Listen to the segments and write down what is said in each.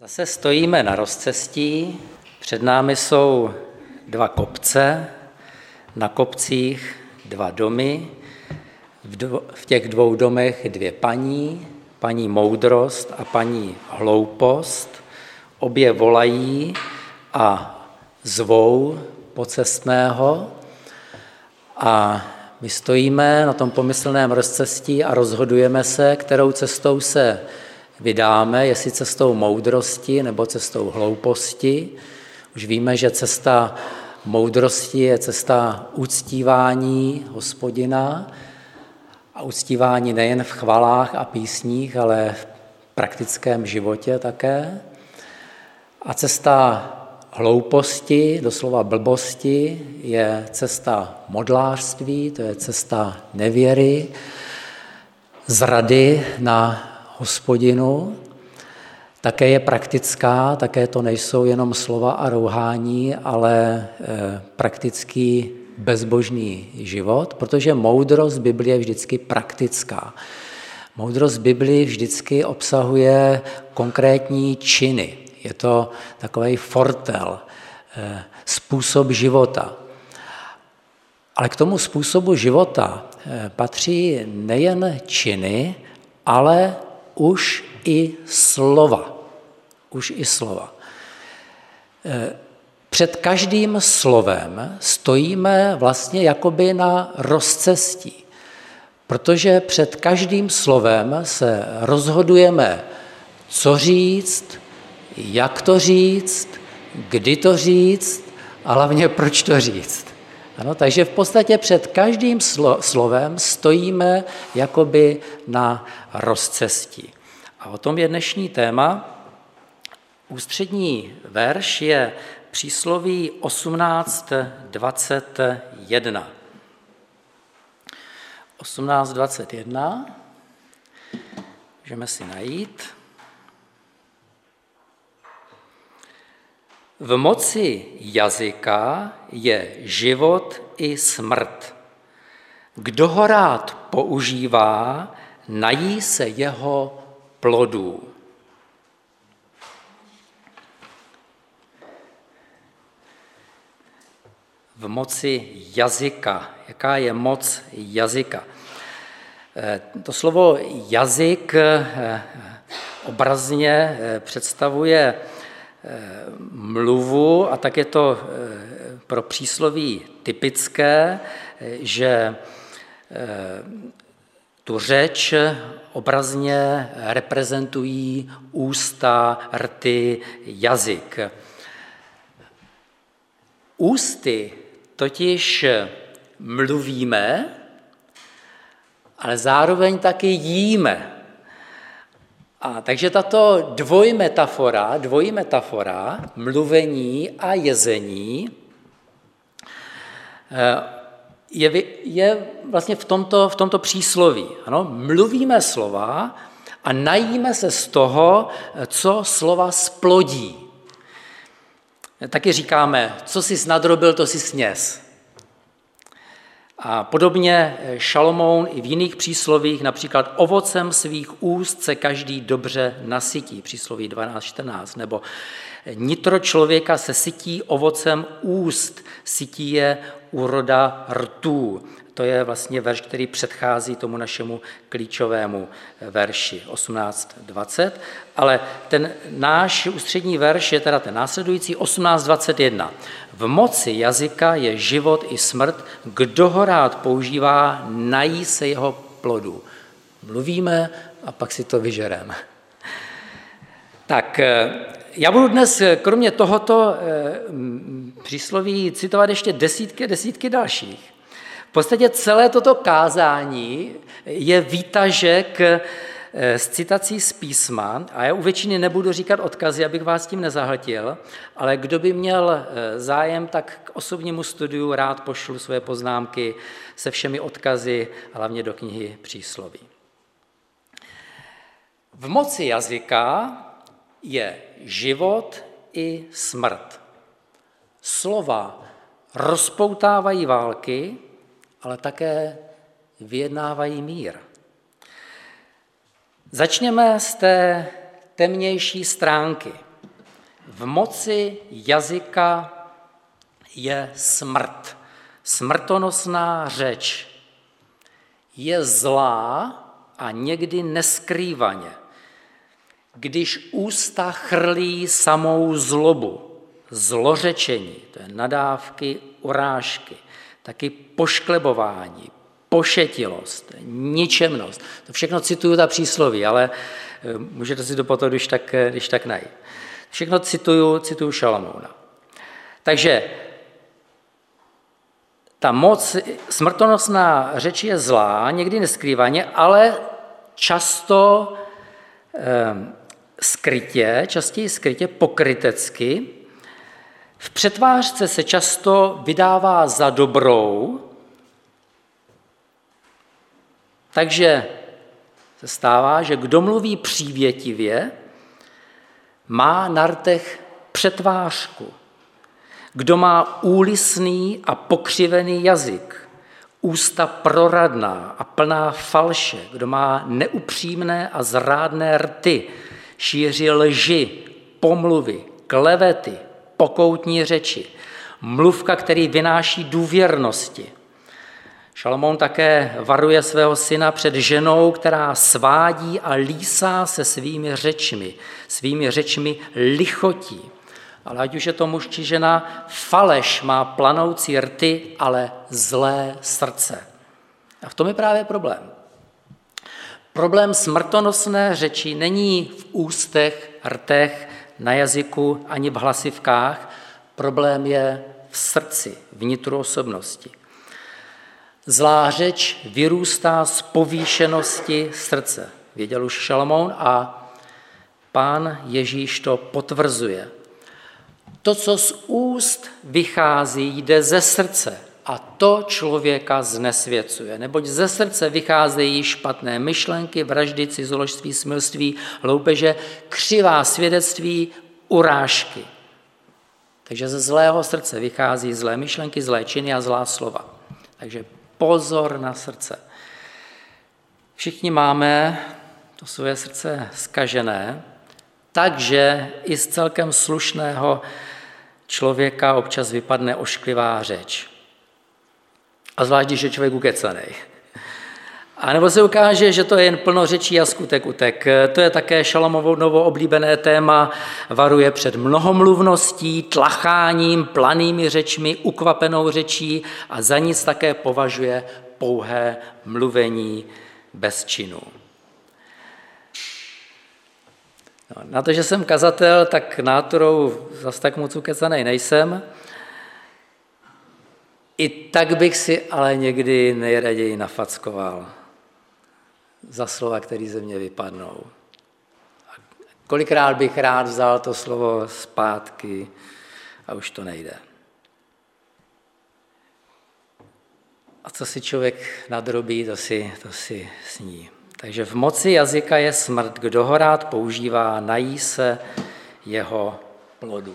Zase stojíme na rozcestí, před námi jsou dva kopce, na kopcích dva domy, v těch dvou domech dvě paní moudrost a paní hloupost, obě volají a zvou pocestného a my stojíme na tom pomyslném rozcestí a rozhodujeme se, kterou cestou se vydáme, jestli cestou moudrosti nebo cestou hlouposti. Už víme, že cesta moudrosti je cesta uctívání Hospodina a uctívání nejen v chvalách a písních, ale v praktickém životě také. A cesta hlouposti, doslova blbosti, je cesta modlářství, to je cesta nevěry, zrady na Hospodinu. Také je praktická, také to nejsou jenom slova a rouhání, ale praktický bezbožný život, protože moudrost Biblie je vždycky praktická. Moudrost Biblie vždycky obsahuje konkrétní činy. Je to takový fortel, způsob života. Ale k tomu způsobu života patří nejen činy, ale už i slova. Před každým slovem stojíme vlastně jakoby na rozcestí, protože před každým slovem se rozhodujeme, co říct, jak to říct, kdy to říct a hlavně proč to říct. Ano, takže v podstatě před každým slovem stojíme jakoby na rozcestí. A o tom je dnešní téma. Ústřední verš je přísloví 18:21. 18:21 můžeme si najít. V moci jazyka je život i smrt. Kdo ho rád používá, nají se jeho plodů. V moci jazyka. Jaká je moc jazyka? To slovo jazyk obrazně představuje mluvu a tak je to pro přísloví typické, že tu řeč obrazně reprezentují ústa, rty, jazyk. Ústy totiž mluvíme, ale zároveň taky jíme. A takže tato dvojmetafora, mluvení a jezení, je vlastně v tomto přísloví. Ano? Mluvíme slova a najíme se z toho, co slova splodí. Taky říkáme, co jsi nadrobil, to jsi sněz. A podobně Šalomoun i v jiných příslovích, například ovocem svých úst se každý dobře nasytí, přísloví 12:14, nebo nitro člověka se sytí ovocem úst, sytí je úroda rtů. To je vlastně verš, který předchází tomu našemu klíčovému verši 18:20, ale ten náš ústřední verš je teda ten následující 18:21. V moci jazyka je život i smrt, kdo ho rád používá, nají se jeho plodů. Mluvíme a pak si to vyžereme. Tak já budu dnes kromě tohoto přísloví citovat ještě desítky dalších. V podstatě celé toto kázání je výtažek z citací z písma a já u většiny nebudu říkat odkazy, abych vás tím nezahltil, ale kdo by měl zájem, tak k osobnímu studiu rád pošlu svoje poznámky se všemi odkazy, hlavně do knihy Přísloví. V moci jazyka je život i smrt. Slova rozpoutávají války, ale také vyjednávají mír. Začněme z té temnější stránky. v moci jazyka je smrt. Smrtonosná řeč je zlá a někdy neskrývaně. Když ústa chrlí samou zlobu, zlořečení, to je nadávky, urážky, taky pošklebování, pošetilost, ničemnost. To všechno cituju ta přísloví, ale můžete si to potom když tak najít. Všechno cituju Šalamouna. Takže ta moc, smrtonosná řeč je zlá, někdy neskrývaně, ale častěji skrytě, pokrytecky. V přetvářce se často vydává za dobrou, takže se stává, že kdo mluví přívětivě, má na rtech přetvářku. Kdo má úlisný a pokřivený jazyk, ústa proradná a plná falše, kdo má neupřímné a zrádné rty, šíří lži, pomluvy, klevety, pokoutní řeči, mluvka, který vynáší důvěrnosti. Šalamoun také varuje svého syna před ženou, která svádí a lísá se svými řečmi lichotí. Ale ať už je to muž či žena, faleš má planoucí rty, ale zlé srdce. A v tom je právě problém. Problém smrtonosné řeči není v ústech, rtech, na jazyku ani v hlasivkách. Problém je v srdci, vnitru osobnosti. Zlá řeč vyrůstá z povýšenosti srdce. Věděl už Šalamoun a Pán Ježíš to potvrzuje. To, co z úst vychází, jde ze srdce a to člověka znesvěcuje. Neboť ze srdce vycházejí špatné myšlenky, vraždy, cizoložství, smilství, loupeže, křivá svědectví, urážky. Takže ze zlého srdce vychází zlé myšlenky, zlé činy a zlá slova. Takže pozor na srdce. Všichni máme to své srdce zkažené, takže i z celkem slušného člověka občas vypadne ošklivá řeč. A zvlášť, když je člověk ukecanej. A nebo se ukáže, že to je jen plno řečí a skutek utek. To je také Šalamonovo oblíbené téma, varuje před mnohomluvností, tlacháním, planými řečmi, ukvapenou řečí a za nic také považuje pouhé mluvení bez činu. No, na to, že jsem kazatel, tak náturou zase tak moc ukecanej nejsem. I tak bych si ale někdy nejraději nafackoval za slova, které ze mě vypadnou. A kolikrát bych rád vzal to slovo zpátky a už to nejde. A co si člověk nadrobí, to si sní. Takže v moci jazyka je smrt, kdo ho rád používá, nají se jeho plodů.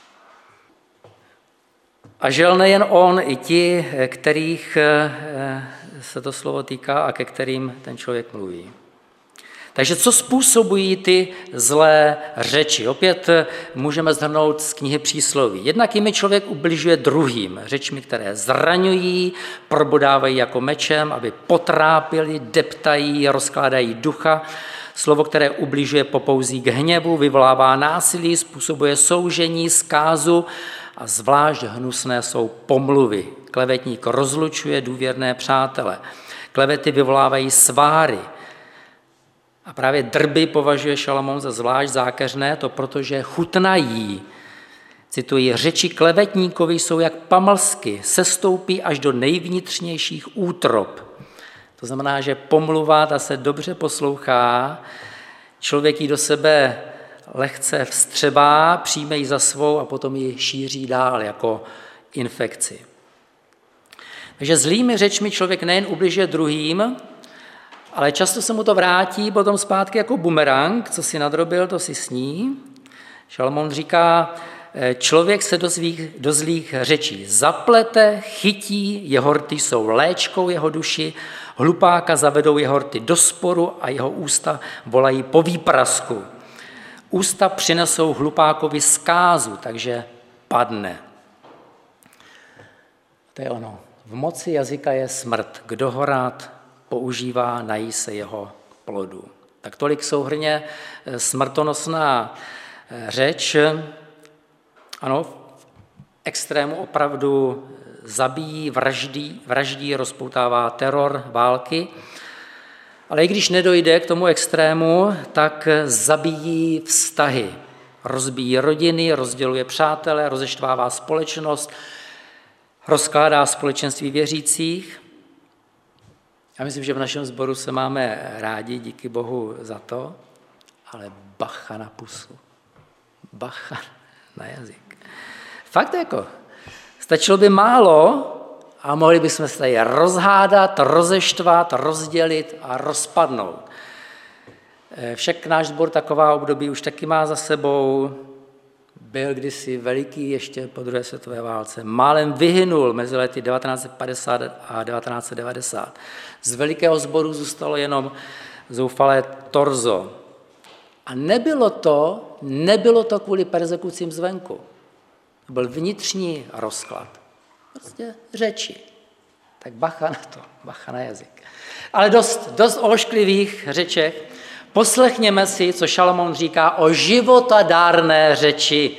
A žel nejen on, i ti, kterých se to slovo týká a ke kterým ten člověk mluví. Takže co způsobují ty zlé řeči? Opět můžeme shrnout z knihy Přísloví. Jednak jimi člověk ubližuje druhým, řečmi, které zraňují, probodávají jako mečem, aby potrápili, deptají, rozkládají ducha. Slovo, které ubližuje, popouzí k hněvu, vyvolává násilí, způsobuje soužení, zkázu a zvlášť hnusné jsou pomluvy. Klevetník rozlučuje důvěrné přátele. Klevety vyvolávají sváry. A právě drby považuje Šalamoun za zvlášť zákeřné, to protože chutnají. Cituji, řeči klevetníkovi jsou jak pamlsky, sestoupí až do nejvnitřnějších útrob. To znamená, že pomluva, ta se dobře poslouchá, člověk ji do sebe lehce vstřebá, přijme ji za svou a potom ji šíří dál jako infekci. Takže zlými řečmi člověk nejen ubližuje druhým, ale často se mu to vrátí potom zpátky jako bumerang, co si nadrobil, to si sní. Šalamoun říká, člověk se do zlých řečí zaplete, chytí, jeho rty jsou léčkou jeho duši, hlupáka zavedou jeho rty do sporu a jeho ústa volají po výprasku. Ústa přinesou hlupákovi zkázu, takže padne. To je ono. V moci jazyka je smrt. Kdo ho rád používá, nají se jeho plodu. Tak tolik souhrnně smrtonosná řeč. Ano, v extrému opravdu zabíjí, vraždí, rozpoutává teror, války. Ale i když nedojde k tomu extrému, tak zabíjí vztahy. Rozbíjí rodiny, rozděluje přátele, rozeštvává společnost, rozkládá společenství věřících. Já myslím, že v našem sboru se máme rádi, díky Bohu za to, ale bacha na pusu, bacha na jazyk. Fakt jako, stačilo by málo a mohli bychom se tady rozhádat, rozeštvat, rozdělit a rozpadnout. Však náš sbor taková období už taky má za sebou. Byl kdysi veliký ještě po druhé světové válce. Málem vyhynul mezi lety 1950 a 1990. Z velikého sboru zůstalo jenom zoufalé torzo. A nebylo to kvůli perzekucím zvenku. To byl vnitřní rozklad. Prostě řeči. Tak bacha na to, bacha na jazyk. Ale dost ošklivých řeček. Poslechněme si, co Šalamoun říká o životadárné řeči.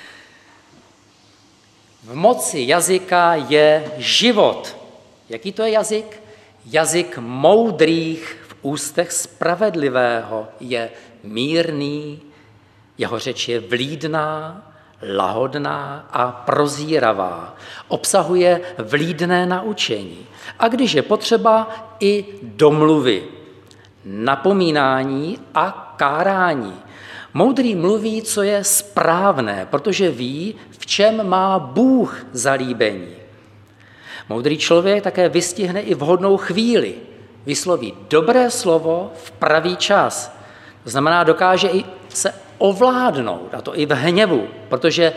V moci jazyka je život. Jaký to je jazyk? Jazyk moudrých v ústech spravedlivého je mírný, jeho řeč je vlídná, lahodná a prozíravá. Obsahuje vlídné naučení. A když je potřeba, i domluvy, napomínání a kárání. Moudrý mluví, co je správné, protože ví, v čem má Bůh zalíbení. Moudrý člověk také vystihne i vhodnou chvíli. Vysloví dobré slovo v pravý čas. To znamená, dokáže i se ovládnout, a to i v hněvu, protože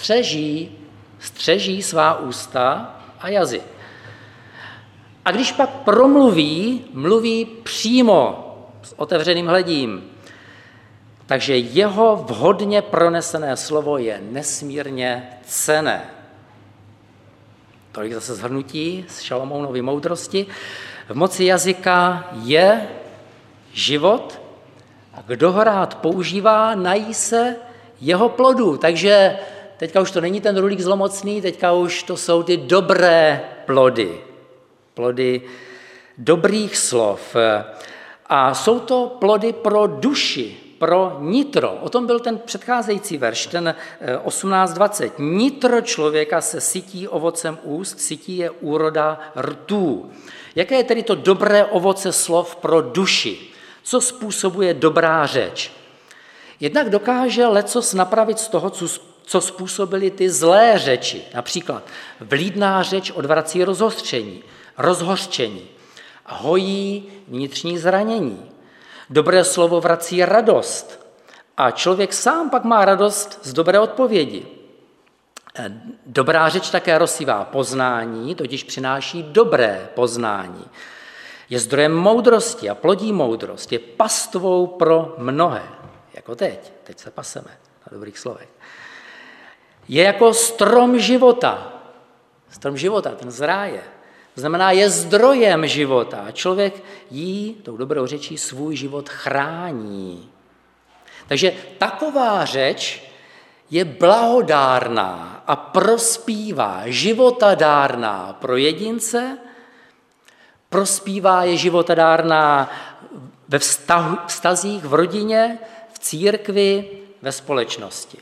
střeží svá ústa a jazyk. A když pak promluví, mluví přímo s otevřeným hledím. Takže jeho vhodně pronesené slovo je nesmírně cenné. Tolik zase shrnutí z Šalamounovy moudrosti. V moci jazyka je život a kdo ho rád používá, nají se jeho plodů. Takže teďka už to není ten rulík zlomocný, teďka už to jsou ty dobré plody. Plody dobrých slov. A jsou to plody pro duši, pro nitro. O tom byl ten předcházející verš, ten 18:20. Nitro člověka se sytí ovocem úst, sytí je úroda rtů. Jaké je tedy to dobré ovoce slov pro duši? Co způsobuje dobrá řeč? Jednak dokáže lecos napravit z toho, co způsobily ty zlé řeči. Například vlídná řeč odvrací rozhořčení a hojí vnitřní zranění. Dobré slovo vrací radost a člověk sám pak má radost z dobré odpovědi. Dobrá řeč také rozsívá poznání, totiž přináší dobré poznání. Je zdrojem moudrosti a plodí moudrost, je pastvou pro mnohé, jako teď se paseme na dobrých slovech. Je jako strom života, ten zráje. To znamená, je zdrojem života. Člověk jí, tou dobrou řečí, svůj život chrání. Takže taková řeč je blahodárná a prospívá, životadárná pro jedince, prospívá je životadárná ve vztazích v rodině, v církvi, ve společnosti.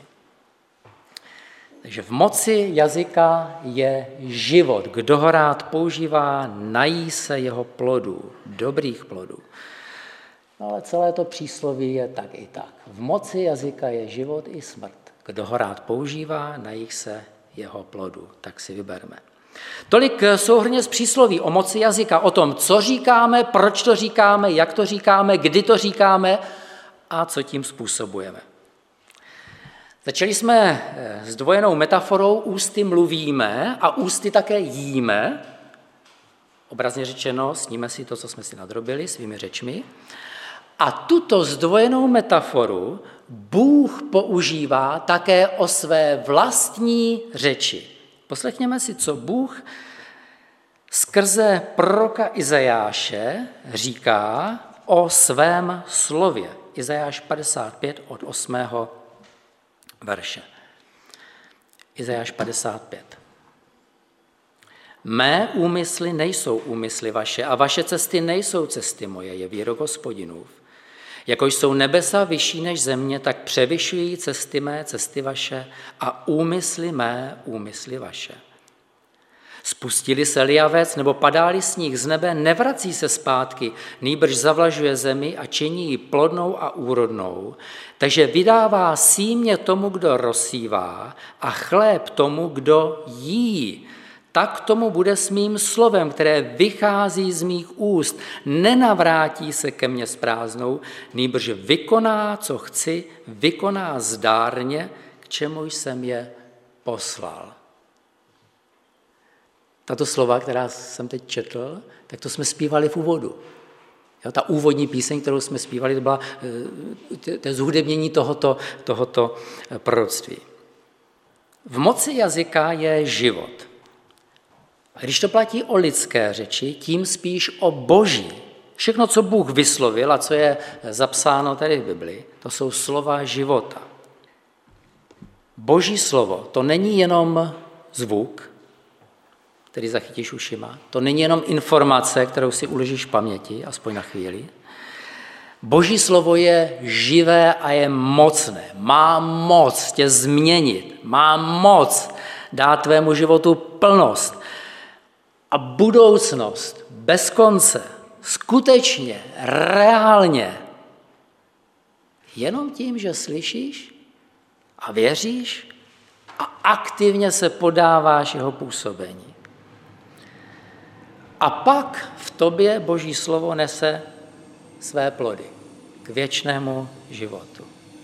Takže v moci jazyka je život. Kdo ho rád používá, nají se jeho plodů, dobrých plodů. No ale celé to přísloví je tak i tak. V moci jazyka je život i smrt. Kdo ho rád používá, nají se jeho plodů. Tak si vyberme. Tolik souhrnně z přísloví o moci jazyka, o tom, co říkáme, proč to říkáme, jak to říkáme, kdy to říkáme a co tím způsobujeme. Začali jsme s dvojenou metaforou ústy mluvíme a ústy také jíme. Obrazně řečeno, sníme si to, co jsme si nadrobili svými řečmi. A tuto zdvojenou metaforu Bůh používá také o své vlastní řeči. Poslechněme si, co Bůh skrze proroka Izajáše říká o svém slově. Izajáš 55 od 8. verše. Izajáš 55. Mé úmysly nejsou úmysly vaše a vaše cesty nejsou cesty moje, je výrok Hospodinův. Jako jsou nebesa vyšší než země, tak převyšují cesty mé, cesty vaše a úmysly mé, úmysly vaše. Spustili se liavec nebo padá-li sníh z nebe, nevrací se zpátky, nýbrž zavlažuje zemi a činí ji plodnou a úrodnou, takže vydává símě tomu, kdo rozsívá a chléb tomu, kdo jí. Tak tomu bude s mým slovem, které vychází z mých úst. Nenavrátí se ke mně s prázdnou, nýbrž vykoná, co chci, vykoná zdárně, k čemu jsem je poslal. Tato slova, která jsem teď četl, tak to jsme zpívali v úvodu. Jo, ta úvodní píseň, kterou jsme zpívali, to byla to zhudebnění tohoto proroctví. V moci jazyka je život. A když to platí o lidské řeči, tím spíš o boží. Všechno, co Bůh vyslovil a co je zapsáno tady v Biblii, to jsou slova života. Boží slovo, to není jenom zvuk, který zachytíš ušima, to není jenom informace, kterou si uložíš v paměti, aspoň na chvíli. Boží slovo je živé a je mocné. Má moc tě změnit, má moc dát tvému životu plnost a budoucnost bez konce, skutečně, reálně. Jenom tím, že slyšíš a věříš a aktivně se podáváš jeho působení. A pak v tobě Boží slovo nese své plody k věčnému životu.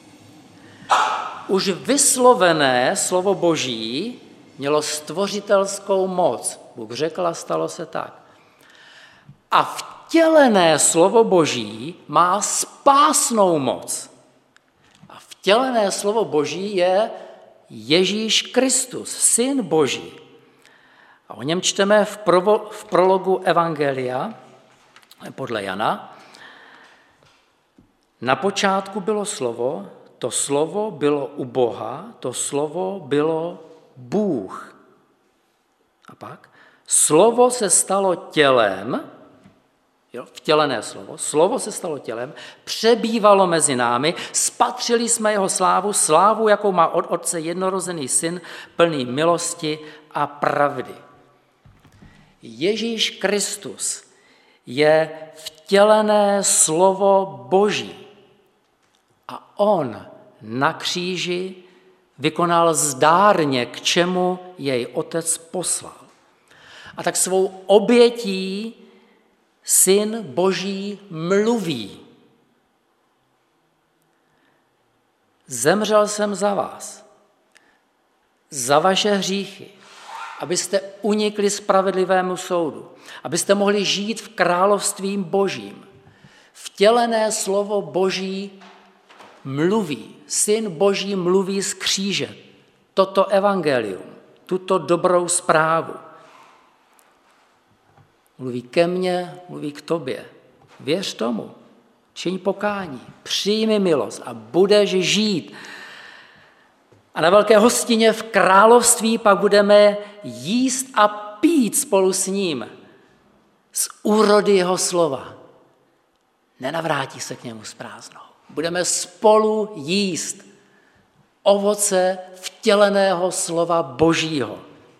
Už vyslovené slovo Boží mělo stvořitelskou moc. Bůh řekl a stalo se tak. A vtělené slovo Boží má spásnou moc. A vtělené slovo Boží je Ježíš Kristus, Syn Boží. A o něm čteme v prologu Evangelia podle Jana. Na počátku bylo slovo, to slovo bylo u Boha, to slovo bylo Bůh. A pak slovo se stalo tělem, vtělené slovo se stalo tělem, přebývalo mezi námi, spatřili jsme jeho slávu, jakou má od Otce jednorozený syn, plný milosti a pravdy. Ježíš Kristus je vtělené slovo Boží a on na kříži vykonal zdárně, k čemu jej Otec poslal. A tak svou obětí Syn Boží mluví. Zemřel jsem za vás, za vaše hříchy, abyste unikli spravedlivému soudu, abyste mohli žít v království Božím. Vtělené slovo Boží mluví, Syn Boží mluví z kříže. Toto evangelium, tuto dobrou zprávu. Mluví ke mně, mluví k tobě. Věř tomu, čiň pokání, přijmi milost a budeš žít. A na velké hostině v království pak budeme jíst a pít spolu s ním z úrody jeho slova. Nenavrátí se k němu s prázdnou. Budeme spolu jíst ovoce vtěleného slova Božího.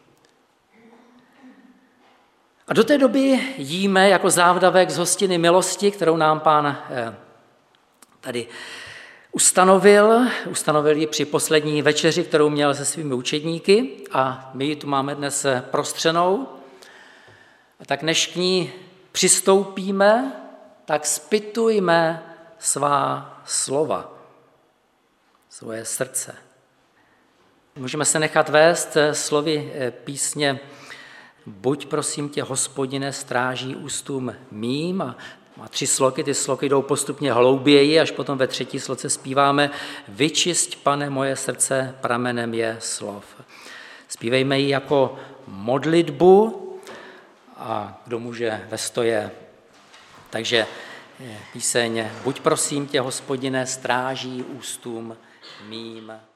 A do té doby jíme jako závdavek z hostiny milosti, kterou nám Pán tady ustanovil ji při poslední večeři, kterou měl se svými učedníky a my ji tu máme dnes prostřenou. A tak než k ní přistoupíme, tak zpytujme svá slova, svoje srdce. Můžeme se nechat vést slovy písně Buď prosím tě, Hospodine, stráží ústům mým, a Má 3 sloky, ty sloky jdou postupně hlouběji, až potom ve 3. sloce zpíváme Vyčisť, Pane, moje srdce, pramenem je slov. Zpívejme ji jako modlitbu a kdo může ve stoje. Takže píseň Buď prosím tě, Hospodine, stráží ústům mým.